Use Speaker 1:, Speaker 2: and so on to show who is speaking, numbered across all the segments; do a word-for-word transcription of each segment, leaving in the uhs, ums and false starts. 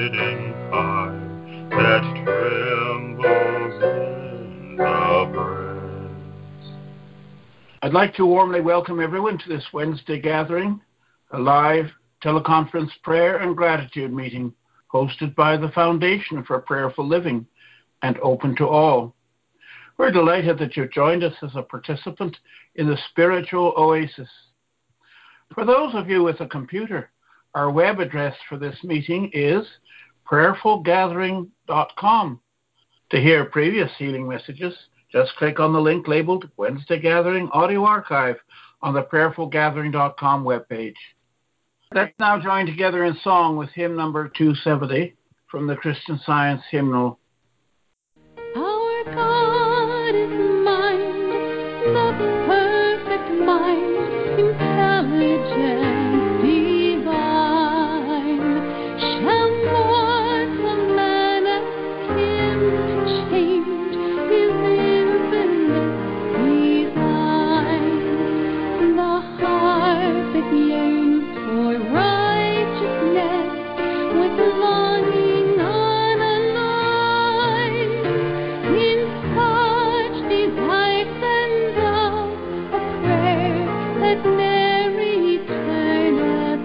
Speaker 1: hidden fire that trembles in the breast.
Speaker 2: I'd like to warmly welcome everyone to this Wednesday gathering, a live teleconference prayer and gratitude meeting hosted by the Foundation for Prayerful Living and open to all. We're delighted that you've joined us as a participant in the spiritual oasis. For those of you with a computer, our web address for this meeting is prayerful gathering dot com. To hear previous healing messages, just click on the link labeled Wednesday Gathering Audio Archive on the prayerful gathering dot com webpage. Let's now join together in song with hymn number two seventy from the Christian Science hymnal.
Speaker 3: Our God is mind, the perfect mind, intelligence divine. Shall mortal man ask him to change his infinite design? The heart that yearns for righteousness with longing unalloyed, in such desire sends up a prayer that ne'er returneth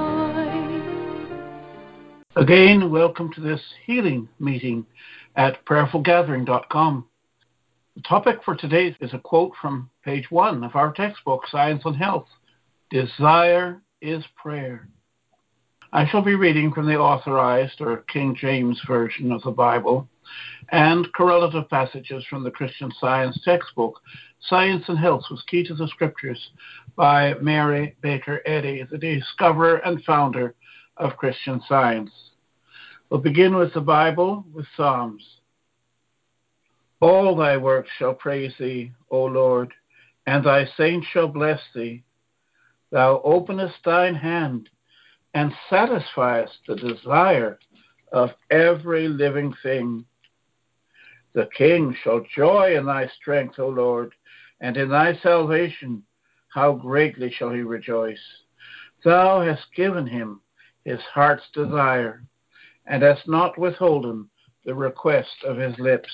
Speaker 3: void.
Speaker 2: Again, welcome to this healing meeting at prayerful gathering dot com. The topic for today is a quote from page one of our textbook, Science and Health. Desire is prayer. I shall be reading from the Authorized or King James Version of the Bible and correlative passages from the Christian Science textbook, Science and Health was Key to the Scriptures, by Mary Baker Eddy, the discoverer and founder of Christian Science. We'll begin with the Bible with Psalms. All thy works shall praise thee, O Lord, and thy saints shall bless thee. Thou openest thine hand and satisfiest the desire of every living thing. The king shall joy in thy strength, O Lord, and in thy salvation how greatly shall he rejoice. Thou hast given him his heart's desire, and hast not withholden the request of his lips.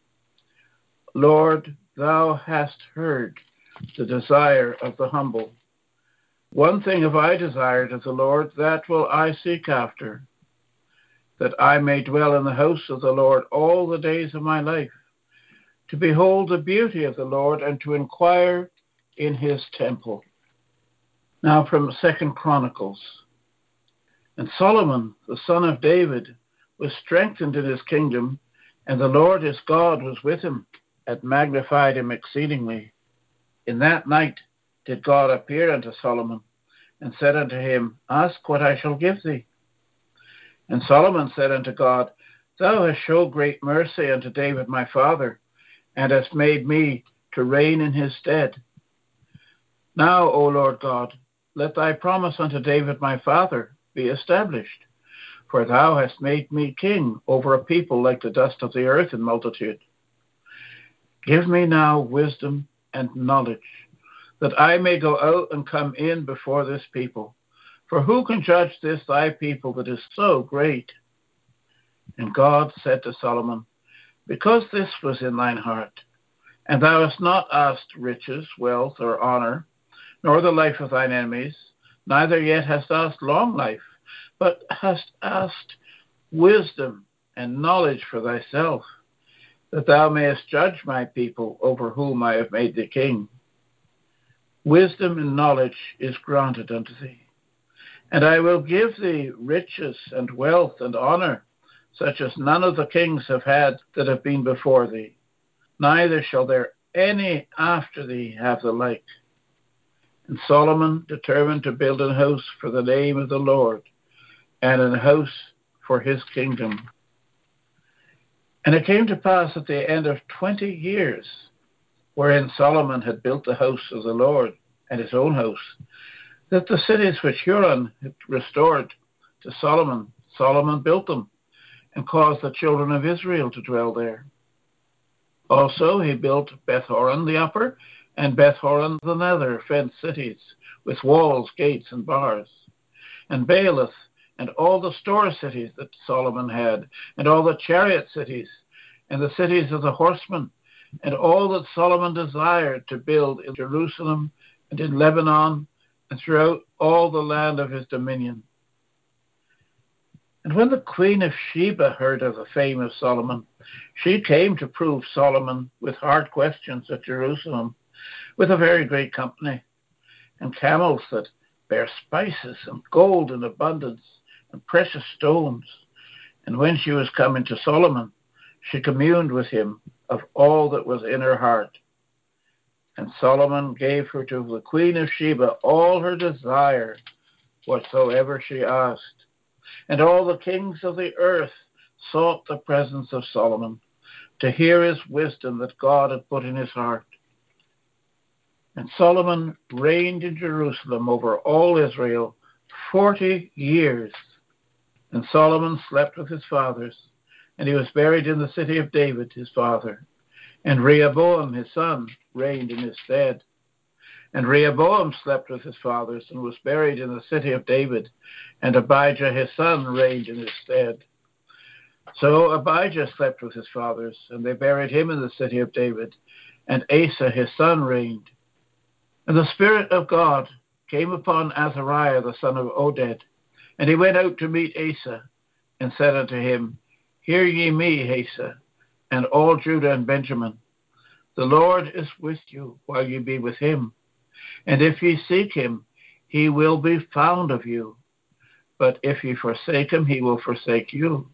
Speaker 2: Lord, thou hast heard the desire of the humble. One thing have I desired of the Lord, that will I seek after, that I may dwell in the house of the Lord all the days of my life, to behold the beauty of the Lord and to inquire in his temple. Now from Second Chronicles. And Solomon, the son of David, was strengthened in his kingdom, and the Lord his God was with him, and magnified him exceedingly. In that night did God appear unto Solomon, and said unto him, Ask what I shall give thee. And Solomon said unto God, Thou hast showed great mercy unto David my father, and hast made me to reign in his stead. Now, O Lord God, let thy promise unto David my father be established, for thou hast made me king over a people like the dust of the earth in multitude. Give me now wisdom and knowledge, that I may go out and come in before this people. For who can judge this thy people that is so great? And God said to Solomon, Because this was in thine heart, and thou hast not asked riches, wealth, or honor, nor the life of thine enemies, neither yet hast asked long life, but hast asked wisdom and knowledge for thyself, that thou mayest judge my people over whom I have made thee king. Wisdom and knowledge is granted unto thee, and I will give thee riches and wealth and honor, such as none of the kings have had that have been before thee, neither shall there any after thee have the like. And Solomon determined to build an house for the name of the Lord, and an house for his kingdom. And it came to pass at the end of twenty years, wherein Solomon had built the house of the Lord and his own house, that the cities which Huram had restored to Solomon, Solomon built them, and caused the children of Israel to dwell there. Also he built Beth-horon the upper, and Beth-horon the nether, fenced cities, with walls, gates, and bars. And Baalath and all the store cities that Solomon had, and all the chariot cities, and the cities of the horsemen, and all that Solomon desired to build in Jerusalem and in Lebanon and throughout all the land of his dominion. And when the queen of Sheba heard of the fame of Solomon, she came to prove Solomon with hard questions at Jerusalem, with a very great company, and camels that bear spices, and gold in abundance, and precious stones. And when she was coming to Solomon, she communed with him of all that was in her heart. And Solomon gave her to the queen of Sheba all her desire, whatsoever she asked. And all the kings of the earth sought the presence of Solomon, to hear his wisdom that God had put in his heart. And Solomon reigned in Jerusalem over all Israel forty years. And Solomon slept with his fathers, and he was buried in the city of David, his father. And Rehoboam, his son, reigned in his stead. And Rehoboam slept with his fathers, and was buried in the city of David. And Abijah, his son, reigned in his stead. So Abijah slept with his fathers, and they buried him in the city of David. And Asa, his son, reigned. And the Spirit of God came upon Azariah, the son of Oded. And he went out to meet Asa, and said unto him, Hear ye me, Asa, and all Judah and Benjamin. The Lord is with you while ye be with him. And if ye seek him, he will be found of you. But if ye forsake him, he will forsake you.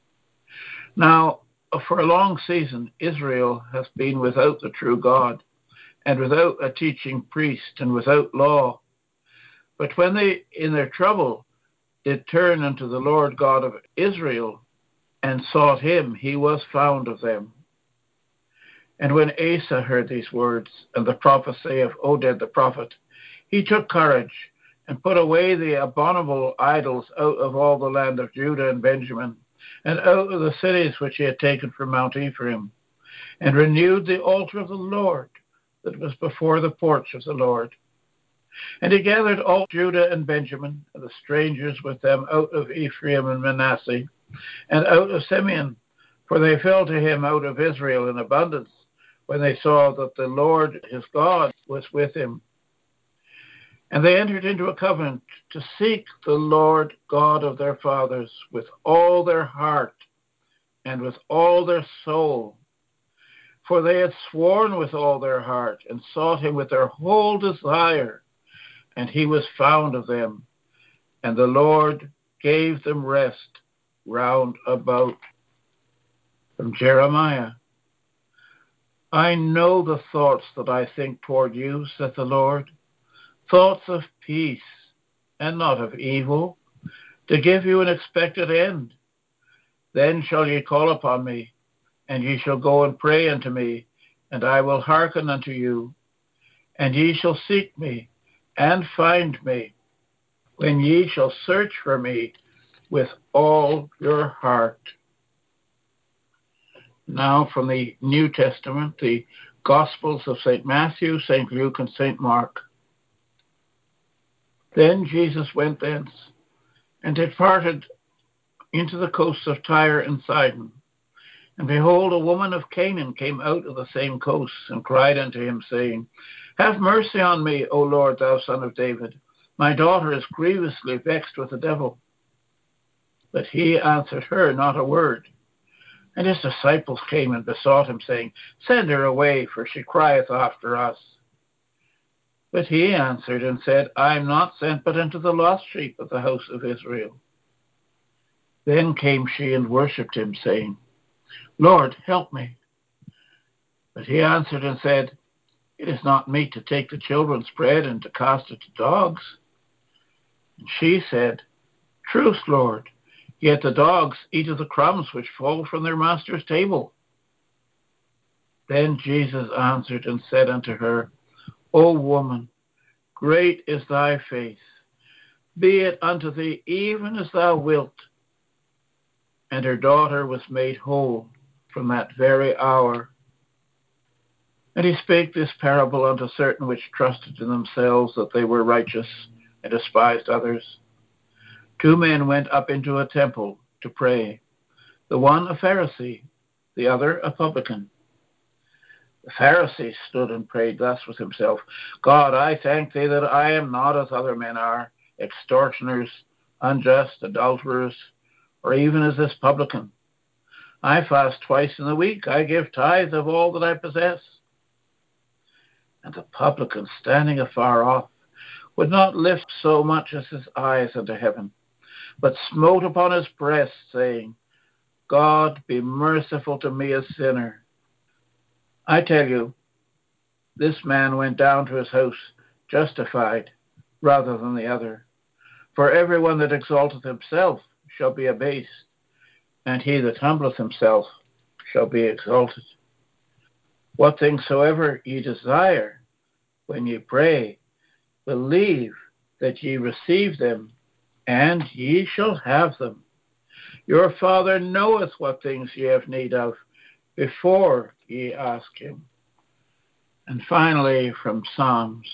Speaker 2: Now, for a long season, Israel has been without the true God, and without a teaching priest, and without law. But when they, in their trouble, did turn unto the Lord God of Israel, and sought him, he was found of them. And when Asa heard these words, and the prophecy of Oded the prophet, he took courage, and put away the abominable idols out of all the land of Judah and Benjamin, and out of the cities which he had taken from Mount Ephraim, and renewed the altar of the Lord that was before the porch of the Lord. And he gathered all Judah and Benjamin, and the strangers with them out of Ephraim and Manasseh, and out of Simeon, for they fell to him out of Israel in abundance, when they saw that the Lord his God was with him. And they entered into a covenant to seek the Lord God of their fathers with all their heart and with all their soul. For they had sworn with all their heart, and sought him with their whole desire, and he was found of them, and the Lord gave them rest round about. From Jeremiah. I know the thoughts that I think toward you, saith the Lord, thoughts of peace and not of evil, to give you an expected end. Then shall ye call upon me, and ye shall go and pray unto me, and I will hearken unto you. And ye shall seek me, and find me, when ye shall search for me with all your heart. Now from the New Testament, the Gospels of Saint Matthew, Saint Luke, and Saint Mark. Then Jesus went thence, and departed into the coasts of Tyre and Sidon. And behold, a woman of Canaan came out of the same coasts, and cried unto him, saying, Have mercy on me, O Lord, thou Son of David. My daughter is grievously vexed with the devil. But he answered her not a word. And his disciples came and besought him, saying, Send her away, for she crieth after us. But he answered and said, I am not sent but unto the lost sheep of the house of Israel. Then came she and worshipped him, saying, Lord, help me. But he answered and said, It is not meet to take the children's bread and to cast it to dogs. And she said, Truth, Lord, yet the dogs eat of the crumbs which fall from their master's table. Then Jesus answered and said unto her, O woman, great is thy faith. Be it unto thee even as thou wilt. And her daughter was made whole from that very hour. And he spake this parable unto certain which trusted in themselves that they were righteous, and despised others. Two men went up into a temple to pray, the one a Pharisee, the other a publican. The Pharisee stood and prayed thus with himself, God, I thank thee that I am not as other men are, extortioners, unjust, adulterers, or even as this publican. I fast twice in the week. I give tithe of all that I possess. And the publican, standing afar off, would not lift so much as his eyes unto heaven, but smote upon his breast, saying, God, be merciful to me, a sinner. I tell you, this man went down to his house justified rather than the other. For everyone that exalteth himself shall be abased, and he that humbleth himself shall be exalted. What things soever ye desire, when ye pray, believe that ye receive them, and ye shall have them. Your Father knoweth what things ye have need of before ye ask him. And finally, from Psalms,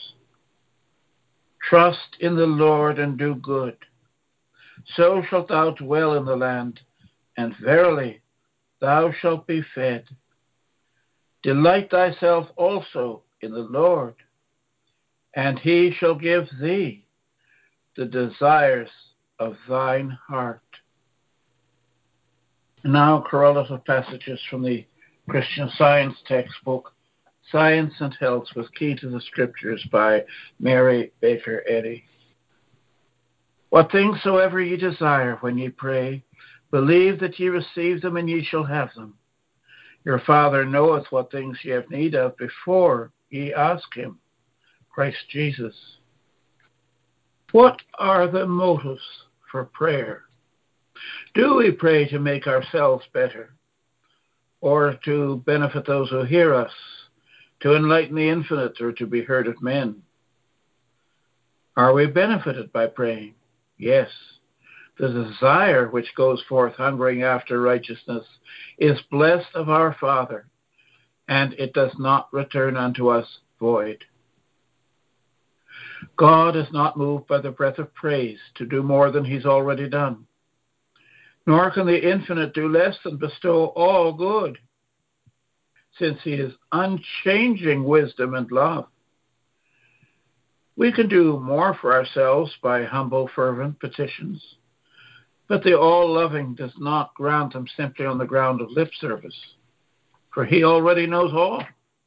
Speaker 2: trust in the Lord and do good. So shalt thou dwell in the land, and verily thou shalt be fed. Delight thyself also in the Lord, and he shall give thee the desires of thine heart. And now correlative passages from the Christian Science textbook, Science and Health with Key to the Scriptures by Mary Baker Eddy. What things soever ye desire when ye pray, believe that ye receive them, and ye shall have them. Your Father knoweth what things ye have need of before ye ask him. Christ Jesus. What are the motives for prayer? Do we pray to make ourselves better, or to benefit those who hear us, to enlighten the infinite, or to be heard of men? Are we benefited by praying? Yes. The desire which goes forth hungering after righteousness is blessed of our Father, and it does not return unto us void. God is not moved by the breath of praise to do more than he's already done, nor can the infinite do less than bestow all good, since he is unchanging wisdom and love. We can do more for ourselves by humble, fervent petitions, but the all-loving does not grant them simply on the ground of lip service, for he already knows all.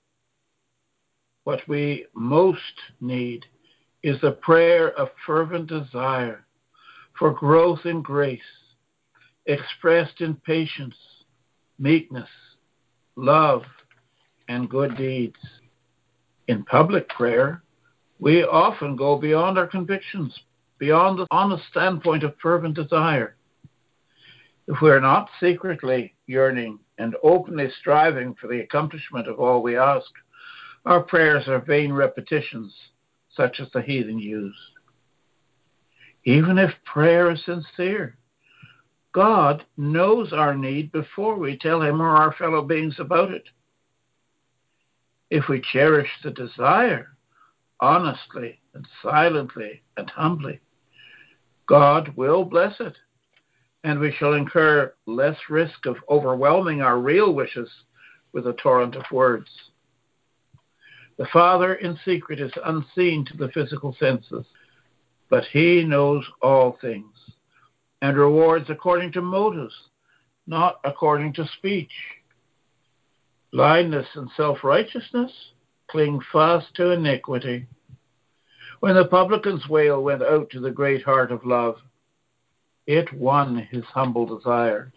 Speaker 2: What we most need is the prayer of fervent desire for growth in grace, expressed in patience, meekness, love, and good deeds. In public prayer, we often go beyond our convictions, beyond the honest standpoint of fervent desire. If we are not secretly yearning and openly striving for the accomplishment of all we ask, our prayers are vain repetitions, such as the heathen use. Even if prayer is sincere, God knows our need before we tell him or our fellow beings about it. If we cherish the desire honestly and silently and humbly, God will bless it, and we shall incur less risk of overwhelming our real wishes with a torrent of words. The Father in secret is unseen to the physical senses, but he knows all things and rewards according to motives, not according to speech. Blindness and self-righteousness cling fast to iniquity. When the publican's wail went out to the great heart of love, it won his humble desire.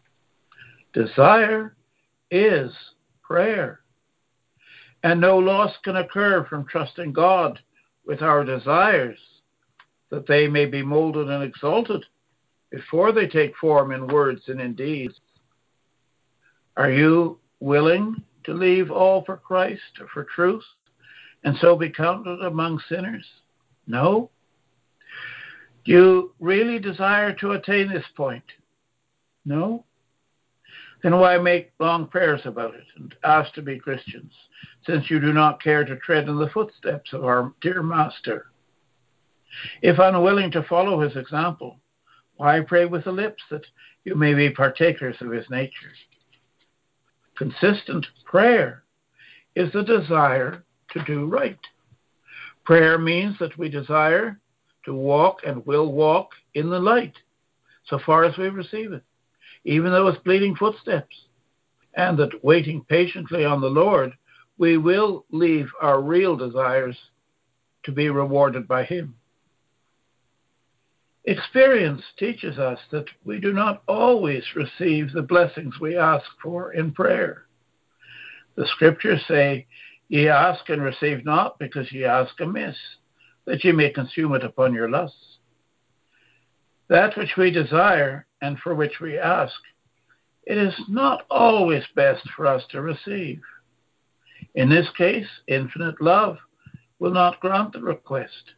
Speaker 2: Desire is prayer, and no loss can occur from trusting God with our desires, that they may be molded and exalted before they take form in words and in deeds. Are you willing to leave all for Christ or for truth, and so be counted among sinners? No? Do you really desire to attain this point? No? Then why make long prayers about it and ask to be Christians, since you do not care to tread in the footsteps of our dear Master? If unwilling to follow his example, Why pray with the lips that you may be partakers of his nature? Consistent prayer is the desire to do right. Prayer means that we desire to walk and will walk in the light so far as we receive it, even though it's bleeding footsteps, and that waiting patiently on the Lord, we will leave our real desires to be rewarded by him. Experience teaches us that we do not always receive the blessings we ask for in prayer. The scriptures say, "Ye ask and receive not, because ye ask amiss, that ye may consume it upon your lusts." That which we desire and for which we ask, it is not always best for us to receive. In this case, infinite love will not grant the request.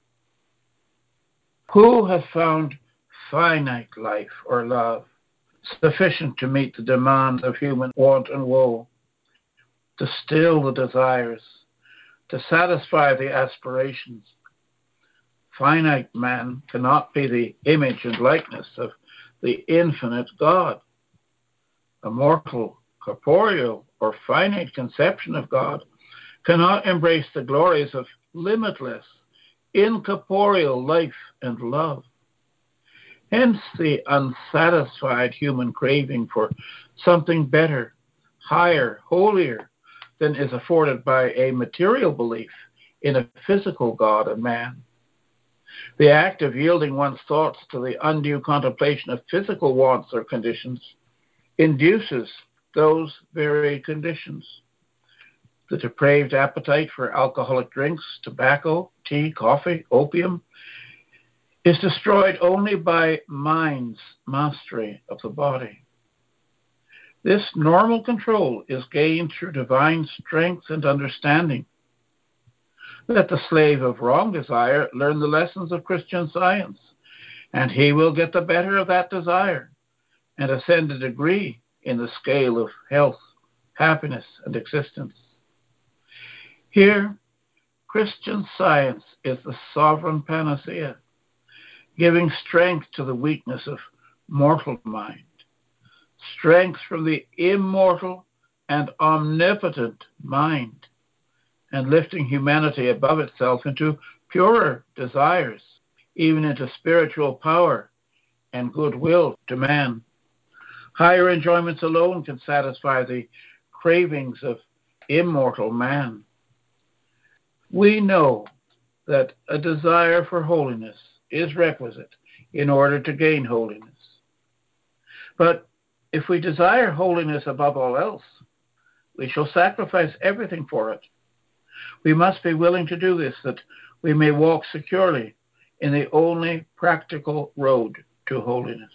Speaker 2: Who has found finite life or love sufficient to meet the demands of human want and woe, to still the desires, to satisfy the aspirations? Finite man cannot be the image and likeness of the infinite God. A mortal, corporeal, or finite conception of God cannot embrace the glories of limitless, incorporeal life and love. Hence the unsatisfied human craving for something better, higher, holier than is afforded by a material belief in a physical God and man. The act of yielding one's thoughts to the undue contemplation of physical wants or conditions induces those very conditions. The depraved appetite for alcoholic drinks, tobacco, tea, coffee, opium is destroyed only by mind's mastery of the body. This normal control is gained through divine strength and understanding. Let the slave of wrong desire learn the lessons of Christian science, and he will get the better of that desire and ascend a degree in the scale of health, happiness, and existence. Here, Christian science is the sovereign panacea, giving strength to the weakness of mortal mind, strength from the immortal and omnipotent mind, and lifting humanity above itself into purer desires, even into spiritual power and goodwill to man. Higher enjoyments alone can satisfy the cravings of immortal man. We know that a desire for holiness is requisite in order to gain holiness. But if we desire holiness above all else, we shall sacrifice everything for it. We must be willing to do this, that we may walk securely in the only practical road to holiness.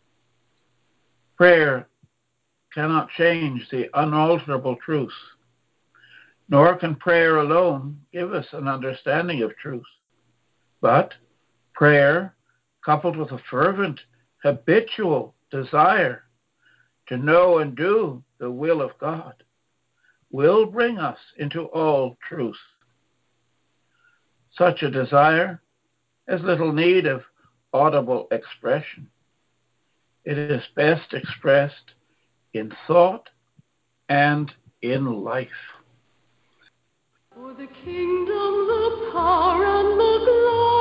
Speaker 2: Prayer cannot change the unalterable truth, nor can prayer alone give us an understanding of truth. But prayer, coupled with a fervent, habitual desire to know and do the will of God, will bring us into all truth. Such a desire has little need of audible expression. It is best expressed in thought and in life.
Speaker 3: For the kingdom, the power, and the glory